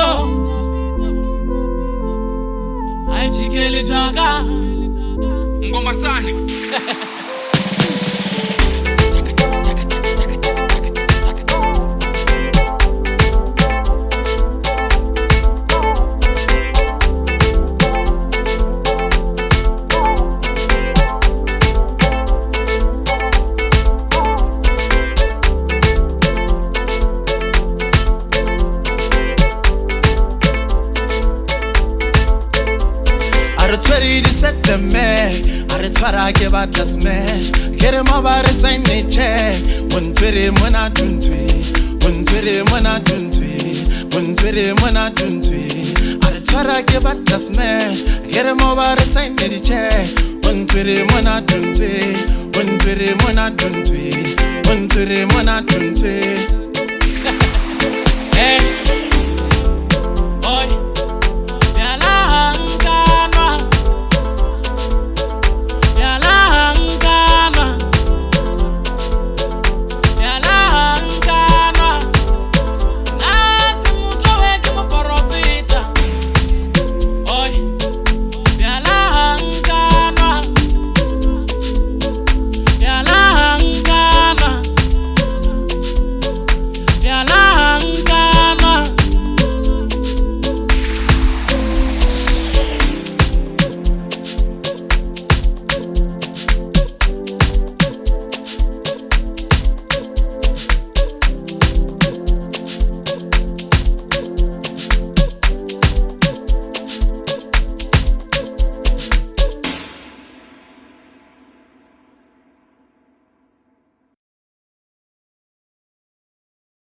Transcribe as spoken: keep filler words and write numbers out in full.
Ajikele jaga Ngoma sani Ready to set the man, I just want to give out the smash. Get him over the same nature. One twenty, one I don't tweet. One twenty, one I don't tweet. One twenty, one I don't tweet. I just want to give out the smash. Get him over the same nature. One twenty, one I don't tweet. One twenty, one I don't tweet. One twenty, one I don't tweet. Hey.